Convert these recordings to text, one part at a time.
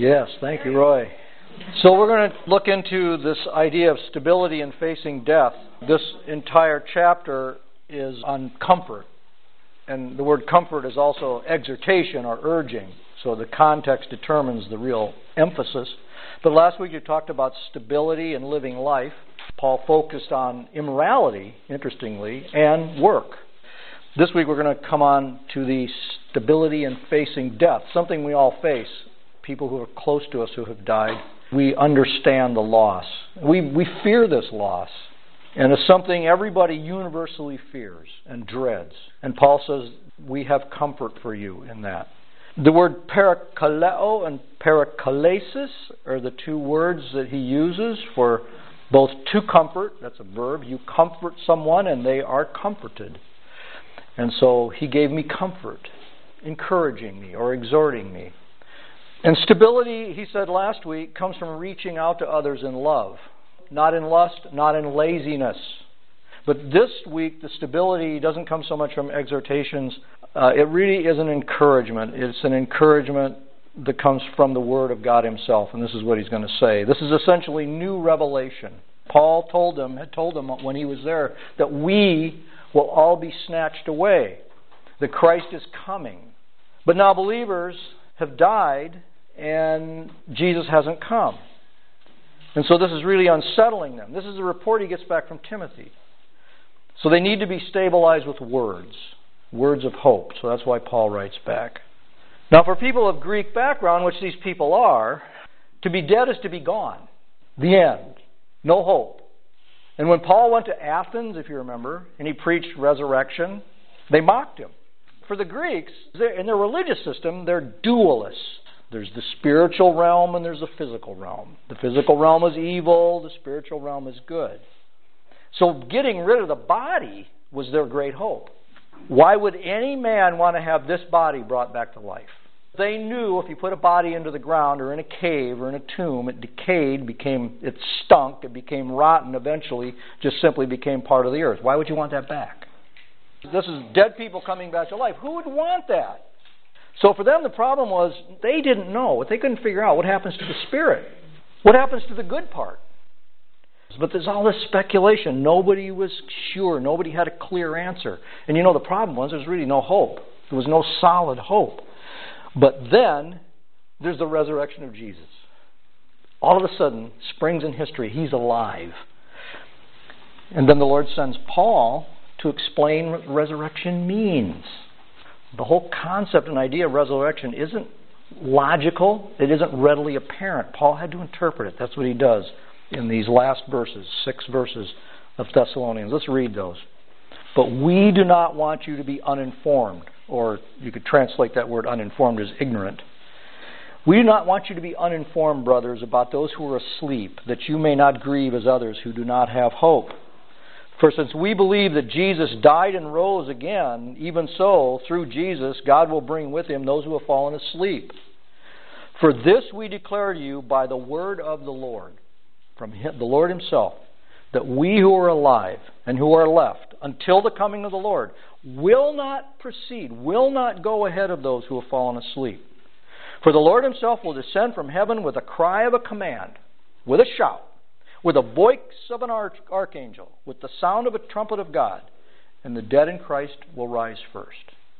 Yes, thank you, Roy. So we're going to look into this idea of stability in facing death. This entire chapter is on comfort. And the word comfort is also exhortation or urging. So the context determines the real emphasis. But last week you talked about stability and living life. Paul focused on immorality, interestingly, and work. This week we're going to come on to the stability in facing death, something we all face. People who are close to us who have died. We understand the loss. We fear this loss. And it's something everybody universally fears and dreads. And Paul says, we have comfort for you in that. The word parakaleo and parakalesis are the two words that he uses for both to comfort, that's a verb. You comfort someone and they are comforted. And so he gave me comfort, encouraging me or exhorting me. And stability, he said last week, comes from reaching out to others in love. Not in lust, not in laziness. But this week, the stability doesn't come so much from exhortations. It really is an encouragement. It's an encouragement that comes from the Word of God Himself. And this is what he's going to say. This is essentially new revelation. Paul had told them when he was there that we will all be snatched away. That Christ is coming. But now believers have died and Jesus hasn't come. And so this is really unsettling them. This is a report he gets back from Timothy. So they need to be stabilized with words of hope. So that's why Paul writes back. Now for people of Greek background, which these people are, to be dead is to be gone. The end. No hope. And when Paul went to Athens, if you remember, and he preached resurrection, they mocked him. For the Greeks, in their religious system, they're dualists. There's the spiritual realm and there's the physical realm. The physical realm is evil, the spiritual realm is good. So getting rid of the body was their great hope. Why would any man want to have this body brought back to life? They knew if you put a body into the ground or in a cave or in a tomb, it decayed, it stunk, it became rotten, eventually just simply became part of the earth. Why would you want that back? This is dead people coming back to life. Who would want that? So for them, the problem was they didn't know. They couldn't figure out what happens to the spirit. What happens to the good part? But there's all this speculation. Nobody was sure. Nobody had a clear answer. And the problem was there's really no hope. There was no solid hope. But then there's the resurrection of Jesus. All of a sudden, springs in history, He's alive. And then the Lord sends Paul to explain what resurrection means. The whole concept and idea of resurrection isn't logical. It isn't readily apparent. Paul had to interpret it. That's what he does in these last verses, 6 verses of Thessalonians. Let's read those. But we do not want you to be uninformed, or you could translate that word uninformed as ignorant. We do not want you to be uninformed, brothers, about those who are asleep, that you may not grieve as others who do not have hope. For since we believe that Jesus died and rose again, even so, through Jesus, God will bring with Him those who have fallen asleep. For this we declare to you by the word of the Lord, from the Lord Himself, that we who are alive and who are left until the coming of the Lord will not proceed, will not go ahead of those who have fallen asleep. For the Lord Himself will descend from heaven with a cry of a command, with a shout, with a voice of an archangel, with the sound of a trumpet of God, and the dead in Christ will rise first.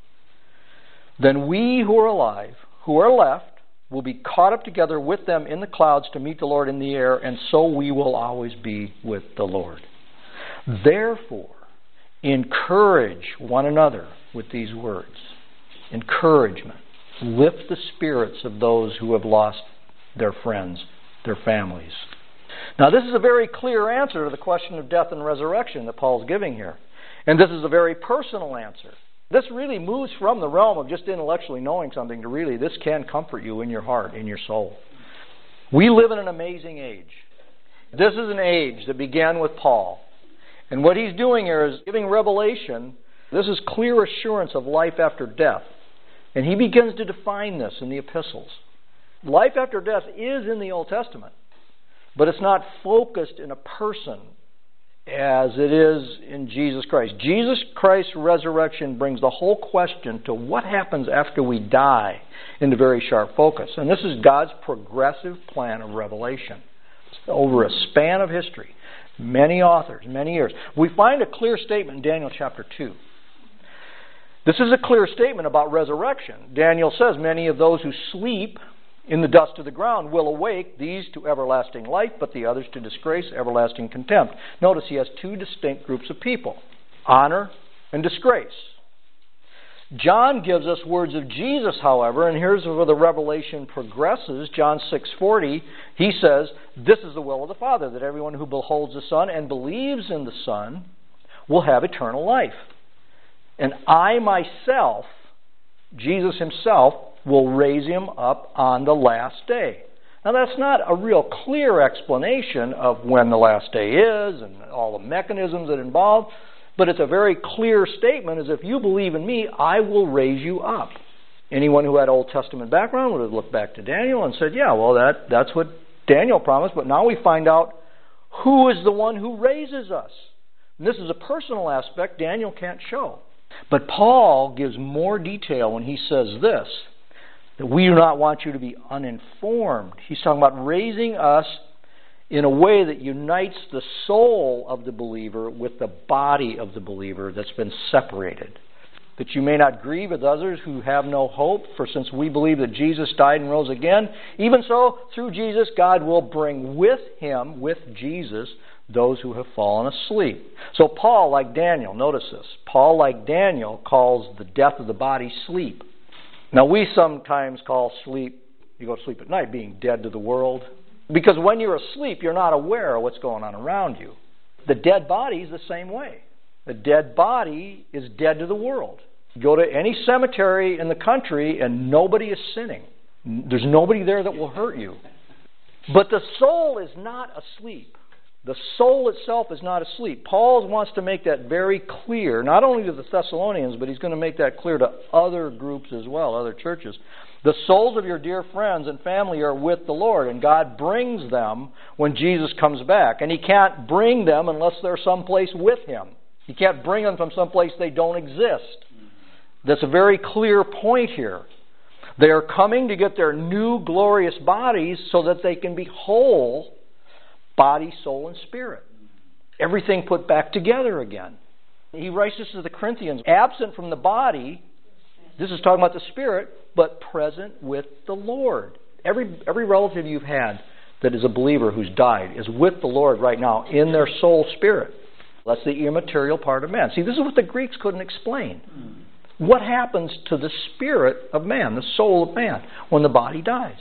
Then we who are alive, who are left, will be caught up together with them in the clouds to meet the Lord in the air, and so we will always be with the Lord. Therefore, encourage one another with these words. Encouragement. Lift the spirits of those who have lost their friends, their families. Now, this is a very clear answer to the question of death and resurrection that Paul's giving here. And this is a very personal answer. This really moves from the realm of just intellectually knowing something to really, this can comfort you in your heart, in your soul. We live in an amazing age. This is an age that began with Paul. And what he's doing here is giving revelation. This is clear assurance of life after death. And he begins to define this in the epistles. Life after death is in the Old Testament. But it's not focused in a person. as it is in Jesus Christ. Jesus Christ's resurrection brings the whole question to what happens after we die into very sharp focus. And this is God's progressive plan of revelation over a span of history. Many authors, many years. We find a clear statement in Daniel chapter 2. This is a clear statement about resurrection. Daniel says, many of those who sleep in the dust of the ground will awake, these to everlasting life, but the others to disgrace, everlasting contempt. Notice he has two distinct groups of people, honor and disgrace. John gives us words of Jesus, however, and here's where the revelation progresses. John 6:40, he says, this is the will of the Father, that everyone who beholds the Son and believes in the Son will have eternal life. And I myself, Jesus himself, will raise him up on the last day. Now that's not a real clear explanation of when the last day is and all the mechanisms that involve, but it's a very clear statement, as if you believe in me, I will raise you up. Anyone who had Old Testament background would have looked back to Daniel and said, yeah, well that's what Daniel promised, but now we find out who is the one who raises us. And this is a personal aspect Daniel can't show. But Paul gives more detail when he says this, that we do not want you to be uninformed. He's talking about raising us in a way that unites the soul of the believer with the body of the believer that's been separated. That you may not grieve with others who have no hope, for since we believe that Jesus died and rose again, even so, through Jesus, God will bring with him, with Jesus, those who have fallen asleep. So Paul, like Daniel, notice this, Paul, like Daniel, calls the death of the body sleep. Now we sometimes call sleep, you go to sleep at night, being dead to the world. Because when you're asleep, you're not aware of what's going on around you. The dead body is the same way. The dead body is dead to the world. You go to any cemetery in the country and nobody is sinning. There's nobody there that will hurt you. But the soul is not asleep. The soul itself is not asleep. Paul wants to make that very clear, not only to the Thessalonians, but he's going to make that clear to other groups as well, other churches. The souls of your dear friends and family are with the Lord, and God brings them when Jesus comes back. And he can't bring them unless they're someplace with him. He can't bring them from someplace they don't exist. That's a very clear point here. They are coming to get their new glorious bodies so that they can be whole, body, soul, and spirit. Everything put back together again. He writes this to the Corinthians, absent from the body, this is talking about the spirit, but present with the Lord. Every relative you've had that is a believer who's died is with the Lord right now in their soul spirit. That's the immaterial part of man. See, this is what the Greeks couldn't explain. What happens to the spirit of man, the soul of man, when the body dies?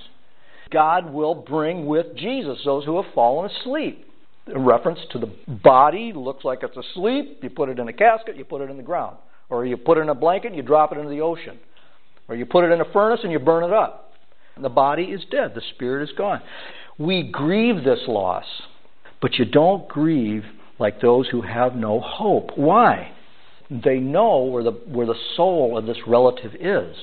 God will bring with Jesus those who have fallen asleep. A reference to the body looks like it's asleep. You put it in a casket, you put it in the ground. Or you put it in a blanket and you drop it into the ocean. Or you put it in a furnace and you burn it up. The body is dead. The spirit is gone. We grieve this loss, but you don't grieve like those who have no hope. Why? They know where the soul of this relative is.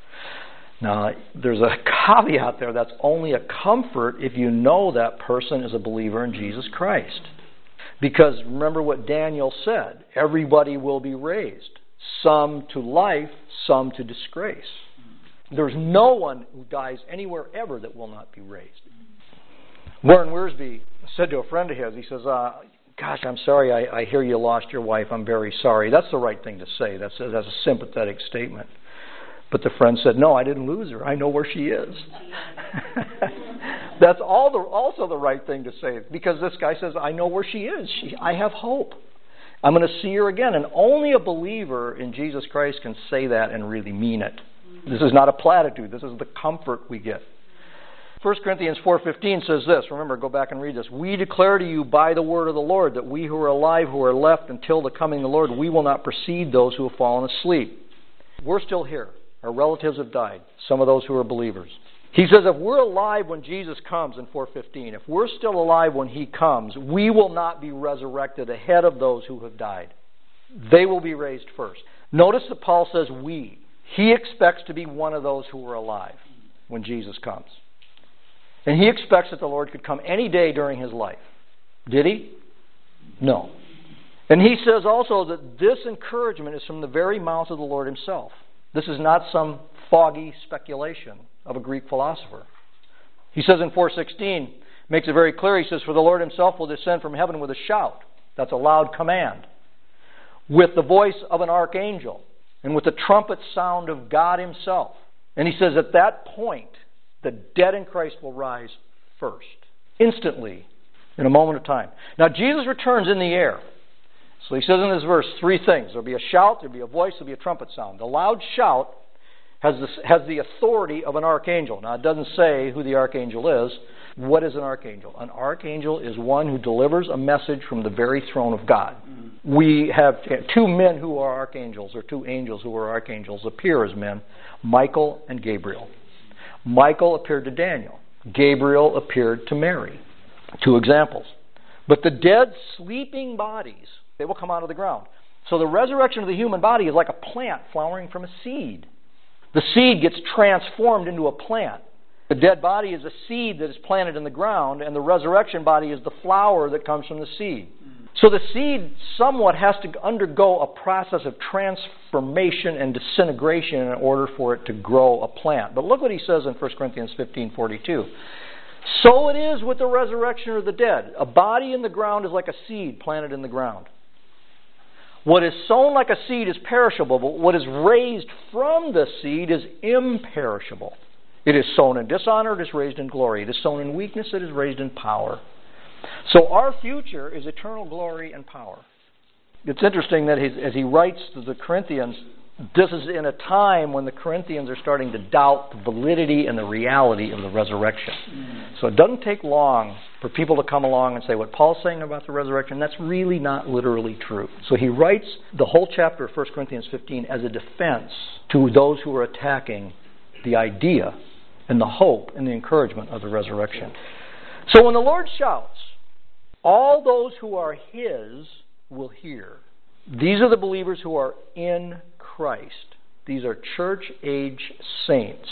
Now, there's a caveat there. That's only a comfort if you know that person is a believer in Jesus Christ. Because remember what Daniel said. Everybody will be raised. Some to life, some to disgrace. There's no one who dies anywhere ever that will not be raised. Warren Wiersbe said to a friend of his, he says, gosh, I'm sorry, I hear you lost your wife. I'm very sorry. That's the right thing to say. That's a sympathetic statement. But the friend said, no, I didn't lose her. I know where she is. That's also the right thing to say. Because this guy says, I know where she is. I have hope. I'm going to see her again. And only a believer in Jesus Christ can say that and really mean it. This is not a platitude. This is the comfort we get. 1 Corinthians 4:15 says this. Remember, go back and read this. We declare to you by the word of the Lord that we who are alive, who are left until the coming of the Lord, we will not precede those who have fallen asleep. We're still here. Our relatives have died. Some of those who are believers. He says if we're alive when Jesus comes in 4:15, if we're still alive when he comes, we will not be resurrected ahead of those who have died. They will be raised first. Notice that Paul says we. He expects to be one of those who are alive when Jesus comes. And he expects that the Lord could come any day during his life. Did he? No. And he says also that this encouragement is from the very mouth of the Lord himself. This is not some foggy speculation of a Greek philosopher. He says in 4:16, makes it very clear, he says, for the Lord himself will descend from heaven with a shout. That's a loud command. With the voice of an archangel and with the trumpet sound of God himself. And he says at that point, the dead in Christ will rise first. Instantly, in a moment of time. Now Jesus returns in the air. So he says in this verse 3 things. There will be a shout, there will be a voice, there will be a trumpet sound. The loud shout has the authority of an archangel. Now it doesn't say who the archangel is. What is an archangel? An archangel is one who delivers a message from the very throne of God. We have 2 men who are archangels, or 2 angels who are archangels, appear as men, Michael and Gabriel. Michael appeared to Daniel. Gabriel appeared to Mary. 2 examples. But the dead, sleeping bodies, they will come out of the ground. So the resurrection of the human body is like a plant flowering from a seed. The seed gets transformed into a plant. The dead body is a seed that is planted in the ground, and the resurrection body is the flower that comes from the seed. So the seed somewhat has to undergo a process of transformation and disintegration in order for it to grow a plant. But look what he says in 1 Corinthians 15:42. So it is with the resurrection of the dead. A body in the ground is like a seed planted in the ground. What is sown like a seed is perishable, but what is raised from the seed is imperishable. It is sown in dishonor, it is raised in glory. It is sown in weakness, it is raised in power. So our future is eternal glory and power. It's interesting that as he writes to the Corinthians, this is in a time when the Corinthians are starting to doubt the validity and the reality of the resurrection. So it doesn't take long for people to come along and say what Paul's saying about the resurrection, that's really not literally true. So he writes the whole chapter of 1 Corinthians 15 as a defense to those who are attacking the idea and the hope and the encouragement of the resurrection. So when the Lord shouts, all those who are His will hear. These are the believers who are in Christ. These are church-age saints.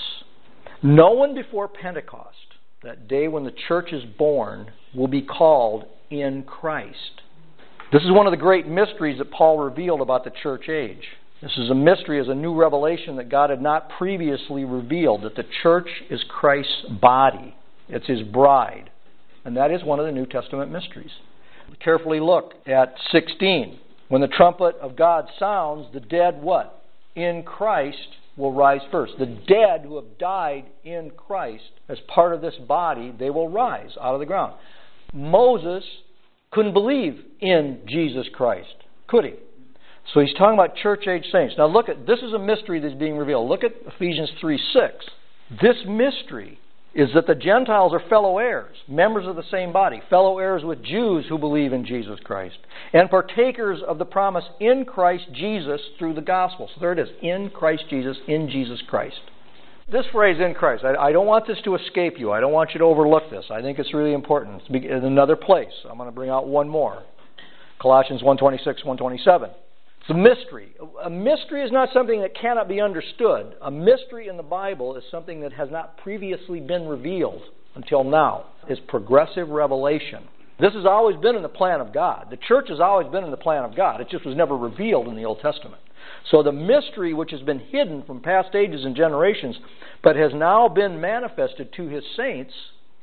No one before Pentecost, that day when the church is born, will be called in Christ. This is one of the great mysteries that Paul revealed about the church age. This is a mystery, as a new revelation that God had not previously revealed, that the church is Christ's body. It's His bride. And that is one of the New Testament mysteries. Carefully look at 16. When the trumpet of God sounds, the dead what? In Christ will rise first. The dead who have died in Christ as part of this body, they will rise out of the ground. Moses couldn't believe in Jesus Christ, could he? So he's talking about church-age saints. Now look at, this is a mystery that's being revealed. Look at Ephesians 3:6. This mystery is that the Gentiles are fellow heirs, members of the same body, fellow heirs with Jews who believe in Jesus Christ, and partakers of the promise in Christ Jesus through the gospel. So there it is, in Christ Jesus, in Jesus Christ. This phrase, in Christ, I don't want this to escape you. I don't want you to overlook this. I think it's really important. It's in another place. I'm going to bring out one more. Colossians 1:26, 1:27. It's a mystery. A mystery is not something that cannot be understood. A mystery in the Bible is something that has not previously been revealed until now. It's progressive revelation. This has always been in the plan of God. The church has always been in the plan of God. It just was never revealed in the Old Testament. So the mystery which has been hidden from past ages and generations, but has now been manifested to His saints,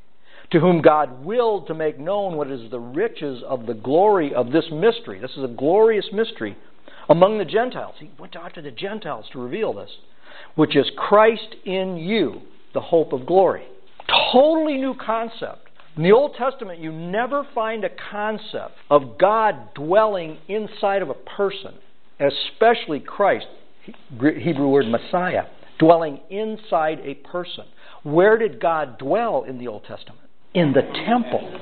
to whom God willed to make known what is the riches of the glory of this mystery. This is a glorious mystery among the Gentiles. He went out to the Gentiles to reveal this, which is Christ in you, the hope of glory. Totally new concept. In the Old Testament, you never find a concept of God dwelling inside of a person, especially Christ, Hebrew word Messiah, dwelling inside a person. Where did God dwell in the Old Testament? In the temple.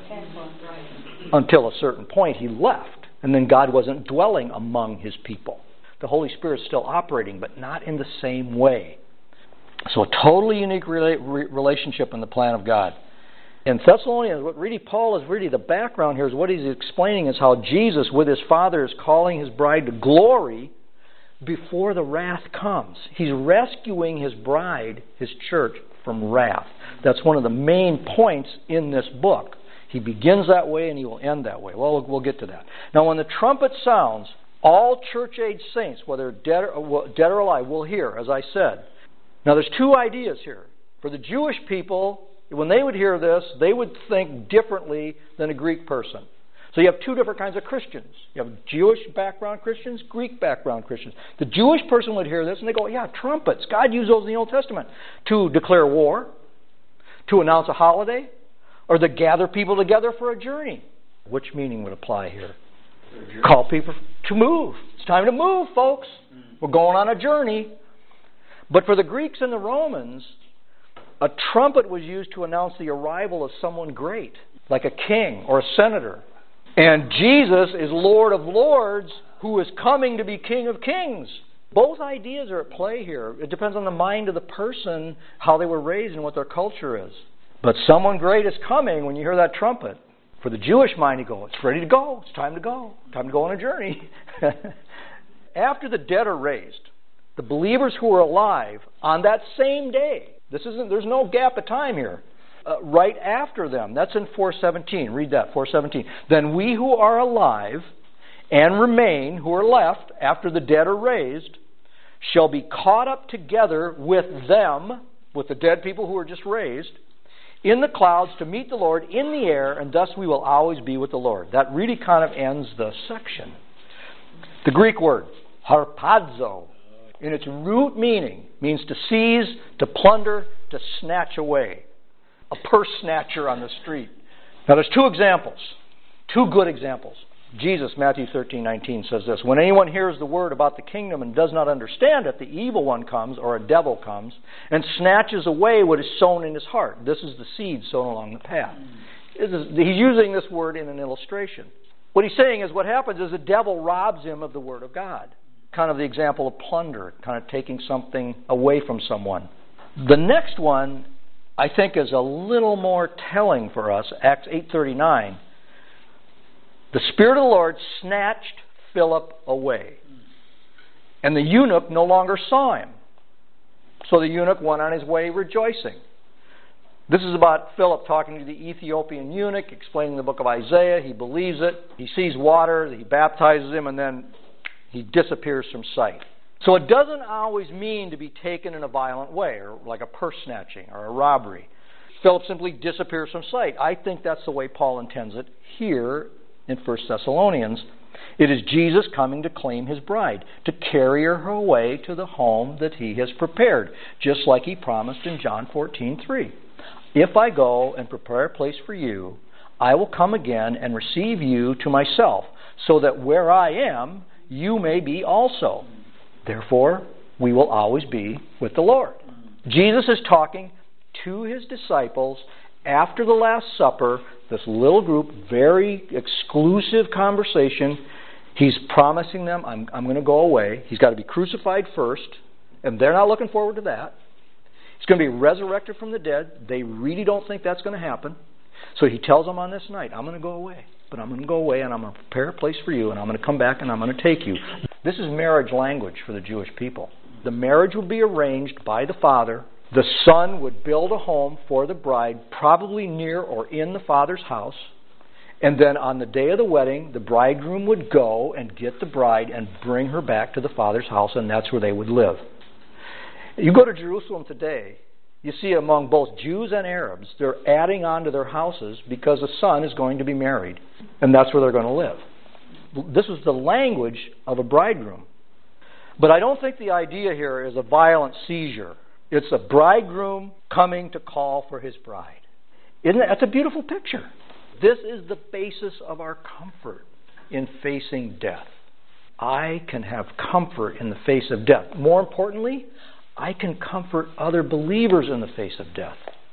Until a certain point He left. And then God wasn't dwelling among His people. The Holy Spirit is still operating, but not in the same way. So a totally unique relationship in the plan of God. In Thessalonians, what really Paul is really the background here is what he's explaining is how Jesus, with His Father, is calling His bride to glory before the wrath comes. He's rescuing His bride, His church, from wrath. That's one of the main points in this book. He begins that way and he will end that way. Well, we'll get to that. Now, when the trumpet sounds, all church-age saints, whether dead or alive, will hear, as I said. Now, there's two ideas here. For the Jewish people, when they would hear this, they would think differently than a Greek person. So you have two different kinds of Christians. You have Jewish background Christians, Greek background Christians. The Jewish person would hear this and they go, yeah, trumpets. God used those in the Old Testament to declare war, to announce a holiday, or to gather people together for a journey. Which meaning would apply here? Call people to move. It's time to move, folks. We're going on a journey. But for the Greeks and the Romans, a trumpet was used to announce the arrival of someone great, like a king or a senator. And Jesus is Lord of Lords, who is coming to be King of Kings. Both ideas are at play here. It depends on the mind of the person, how they were raised and what their culture is. But someone great is coming when you hear that trumpet. For the Jewish mind, you go, it's ready to go. It's time to go. Time to go on a journey. After the dead are raised, the believers who are alive on that same day, there's no gap of time here. Right after them. That's in 4:17. Read that, 4:17. Then we who are alive and remain, who are left after the dead are raised, shall be caught up together with them, with the dead people who are just raised, in the clouds to meet the Lord in the air, and thus we will always be with the Lord. That really kind of ends the section. The Greek word, harpazo, in its root meaning, means to seize, to plunder, to snatch away. A purse snatcher on the street. Now there's two examples. Two good examples. Jesus, Matthew 13:19 says this, when anyone hears the word about the kingdom and does not understand it, the evil one comes, or a devil comes, and snatches away what is sown in his heart. This is the seed sown along the path. He's using this word in an illustration. What he's saying is what happens is the devil robs him of the word of God. Kind of the example of plunder, kind of taking something away from someone. The next one, I think, is a little more telling for us. Acts 8:39. The Spirit of the Lord snatched Philip away, and the eunuch no longer saw him. So the eunuch went on his way rejoicing. This is about Philip talking to the Ethiopian eunuch, explaining the book of Isaiah. He believes it. He sees water. He baptizes him, and then he disappears from sight. So it doesn't always mean to be taken in a violent way, or like a purse snatching or a robbery. Philip simply disappears from sight. I think that's the way Paul intends it here in 1 Thessalonians. It is Jesus coming to claim his bride, to carry her away to the home that he has prepared, just like he promised in John 14:3. If I go and prepare a place for you, I will come again and receive you to myself, so that where I am, you may be also. Therefore, we will always be with the Lord. Jesus is talking to his disciples after the Last Supper, this little group, very exclusive conversation. He's promising them, I'm going to go away. He's got to be crucified first, and they're not looking forward to that. He's going to be resurrected from the dead. They really don't think that's going to happen. So he tells them on this night, I'm going to go away. But I'm going to go away and I'm going to prepare a place for you and I'm going to come back and I'm going to take you. This is marriage language for the Jewish people. The marriage would be arranged by the father. The son would build a home for the bride, probably near or in the father's house. And then on the day of the wedding, the bridegroom would go and get the bride and bring her back to the father's house, and that's where they would live. You go to Jerusalem today, you see among both Jews and Arabs, they're adding on to their houses because the son is going to be married. And that's where they're going to live. This is the language of a bridegroom. But I don't think the idea here is a violent seizure. It's a bridegroom coming to call for his bride. That's a beautiful picture. This is the basis of our comfort in facing death. I can have comfort in the face of death. More importantly, I can comfort other believers in the face of death.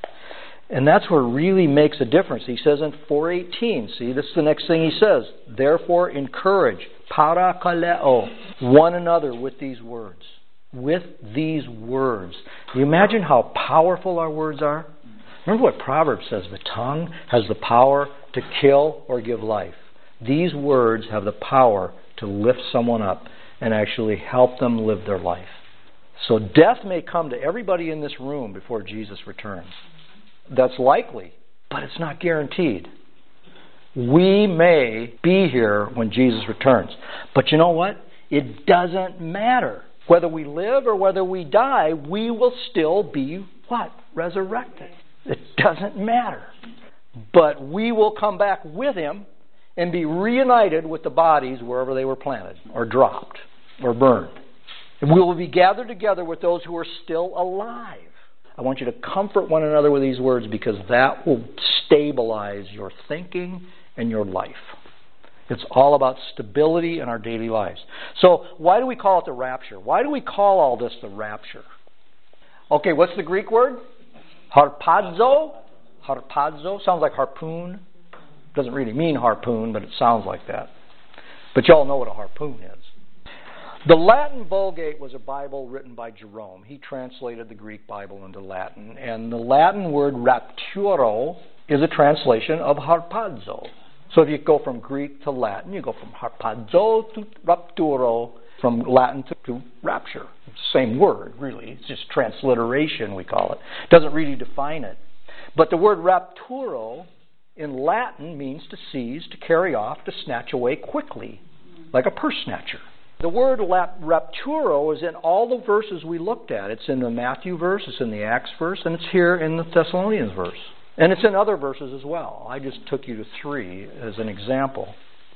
And that's what really makes a difference. He says in 4:18, see, this is the next thing he says. Therefore, encourage, parakaleo, one another with these words. With these words. Do you imagine how powerful our words are? Remember what Proverbs says, the tongue has the power to kill or give life. These words have the power to lift someone up and actually help them live their life. So death may come to everybody in this room before Jesus returns. That's likely, but it's not guaranteed. We may be here when Jesus returns. But you know what? It doesn't matter. Whether we live or whether we die, we will still be what? Resurrected. It doesn't matter. But we will come back with Him and be reunited with the bodies wherever they were planted or dropped or burned. And we will be gathered together with those who are still alive. I want you to comfort one another with these words because that will stabilize your thinking and your life. It's all about stability in our daily lives. So why do we call it the rapture? Why do we call all this the rapture? Okay, what's the Greek word? Harpazo. Harpazo. Sounds like harpoon. Doesn't really mean harpoon, but it sounds like that. But you all know what a harpoon is. The Latin Vulgate was a Bible written by Jerome. He translated the Greek Bible into Latin. And the Latin word rapturo is a translation of harpazo. So if you go from Greek to Latin, you go from harpazo to rapturo, from Latin to rapture. It's the same word, really. It's just transliteration, we call it. It doesn't really define it. But the word rapturo in Latin means to seize, to carry off, to snatch away quickly, like a purse snatcher. The word rapturo is in all the verses we looked at. It's in the Matthew verse, it's in the Acts verse, and it's here in the Thessalonians verse. And it's in other verses as well. I just took you to 3 as an example.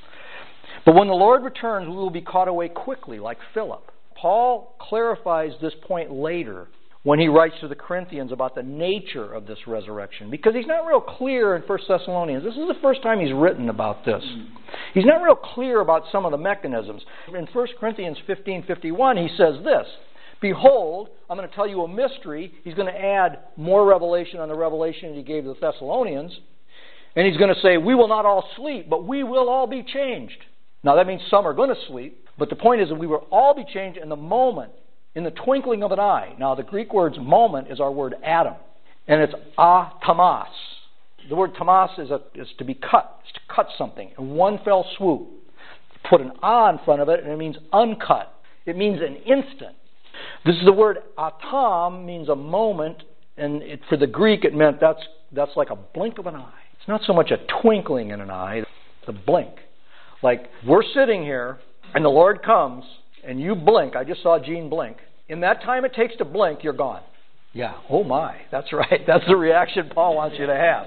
But when the Lord returns, we will be caught away quickly, like Philip. Paul clarifies this point later when he writes to the Corinthians about the nature of this resurrection. Because he's not real clear in 1 Thessalonians. This is the first time he's written about this. He's not real clear about some of the mechanisms. In 1 Corinthians 15:51, he says this, "Behold, I'm going to tell you a mystery." He's going to add more revelation on the revelation he gave the Thessalonians. And he's going to say, "We will not all sleep, but we will all be changed." Now that means some are going to sleep. But the point is that we will all be changed in the moment, in the twinkling of an eye. Now the Greek word moment is our word atom. And it's atamas. The word tamas is to be cut. It's to cut something in one fell swoop. Put an a in front of it and it means uncut. It means an instant. This is the word atom, means a moment. And for the Greek it meant that's like a blink of an eye. It's not so much a twinkling in an eye. It's a blink. Like we're sitting here and the Lord comes and you blink. I just saw Gene blink. In that time it takes to blink, you're gone. Yeah, oh my, that's right. That's the reaction Paul wants you to have.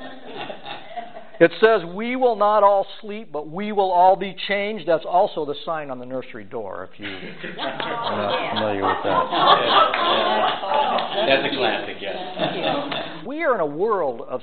It says, "We will not all sleep, but we will all be changed." That's also the sign on the nursery door, if you are not familiar with that. That's a classic, yes. We are in a world of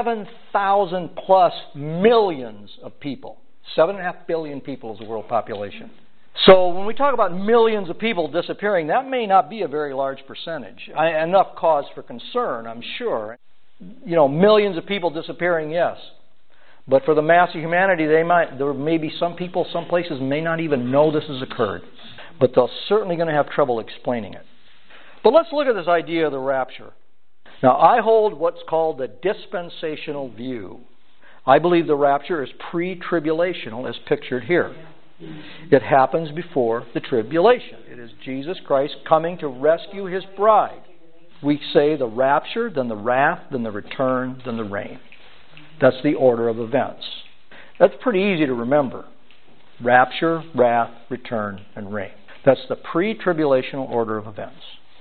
7,000 plus millions of people. 7.5 billion people is the world population. So when we talk about millions of people disappearing, that may not be a very large percentage. Enough cause for concern, I'm sure. You know, millions of people disappearing, yes. But for the mass of humanity, there may be some people, some places may not even know this has occurred. But they're certainly going to have trouble explaining it. But let's look at this idea of the rapture. Now, I hold what's called the dispensational view. I believe the rapture is pre-tribulational as pictured here. It happens before the tribulation. It is Jesus Christ coming to rescue His bride. We say the rapture, then the wrath, then the return, then the reign. That's the order of events. That's pretty easy to remember. Rapture, wrath, return, and reign. That's the pre-tribulational order of events.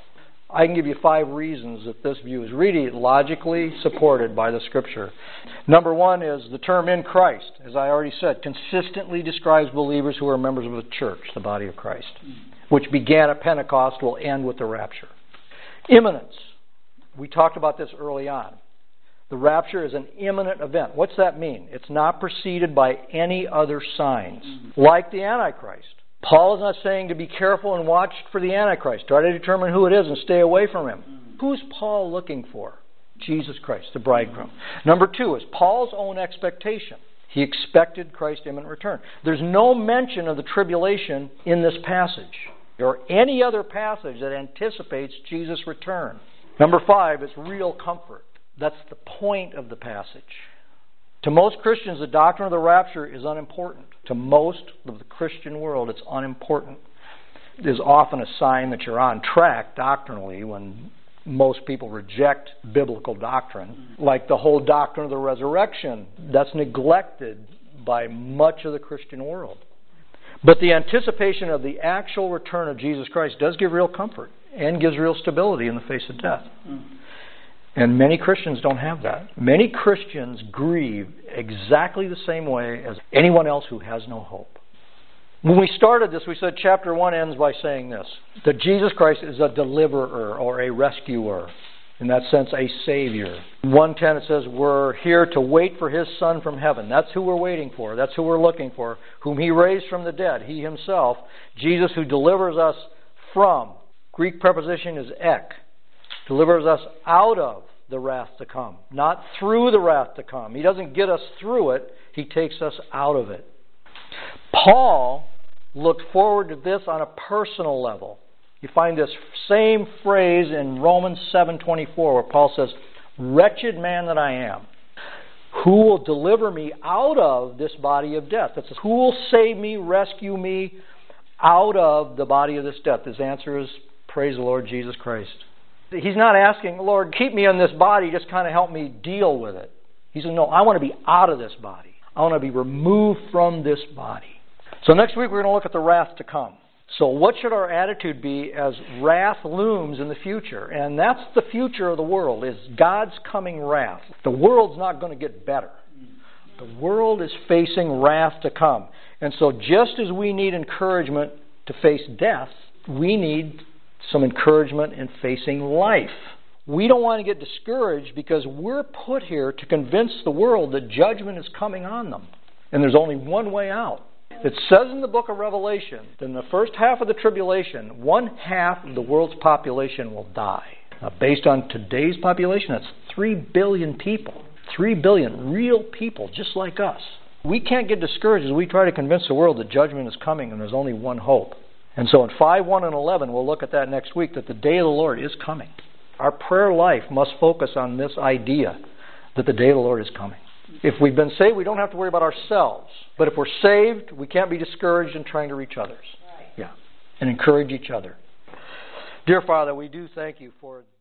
I can give you 5 reasons that this view is really logically supported by the Scripture. Number 1 is the term "in Christ," as I already said, consistently describes believers who are members of the church, the body of Christ, which began at Pentecost, will end with the rapture. Imminence. We talked about this early on. The rapture is an imminent event. What's that mean? It's not preceded by any other signs, like the Antichrist. Paul is not saying to be careful and watch for the Antichrist. Try to determine who it is and stay away from him. Who's Paul looking for? Jesus Christ, the bridegroom. Number 2 is Paul's own expectation. He expected Christ's imminent return. There's no mention of the tribulation in this passage or any other passage that anticipates Jesus' return. Number 5 is real comfort. That's the point of the passage. To most Christians, the doctrine of the rapture is unimportant. To most of the Christian world, it's unimportant. There's often a sign that you're on track doctrinally when most people reject biblical doctrine. Like the whole doctrine of the resurrection, that's neglected by much of the Christian world. But the anticipation of the actual return of Jesus Christ does give real comfort and gives real stability in the face of death. And many Christians don't have that. Many Christians grieve exactly the same way as anyone else who has no hope. When we started this, we said chapter 1 ends by saying this, that Jesus Christ is a deliverer or a rescuer. In that sense, a Savior. In 1:10 it says, we're here to wait for His Son from heaven. That's who we're waiting for. That's who we're looking for. Whom He raised from the dead. He Himself. Jesus who delivers us from. Greek preposition is ek. Delivers us out of the wrath to come. Not through the wrath to come. He doesn't get us through it. He takes us out of it. Paul looked forward to this on a personal level. You find this same phrase in Romans 7:24 where Paul says, wretched man that I am, who will deliver me out of this body of death? That says, who will save me, rescue me out of the body of this death? His answer is, praise the Lord Jesus Christ. He's not asking, Lord, keep me in this body, just kind of help me deal with it. He says, no, I want to be out of this body. I want to be removed from this body. So next week we're going to look at the wrath to come. So what should our attitude be as wrath looms in the future? And that's the future of the world, is God's coming wrath. The world's not going to get better. The world is facing wrath to come. And so just as we need encouragement to face death, we need some encouragement in facing life. We don't want to get discouraged because we're put here to convince the world that judgment is coming on them. And there's only one way out. It says in the book of Revelation that in the first half of the tribulation, 1/2 of the world's population will die. Now, based on today's population, that's 3 billion people. 3 billion real people just like us. We can't get discouraged as we try to convince the world that judgment is coming and there's only one hope. And so in 5:1 and 11, we'll look at that next week, that the day of the Lord is coming. Our prayer life must focus on this idea that the day of the Lord is coming. If we've been saved, we don't have to worry about ourselves. But if we're saved, we can't be discouraged in trying to reach others. Right. Yeah, and encourage each other. Dear Father, we do thank you for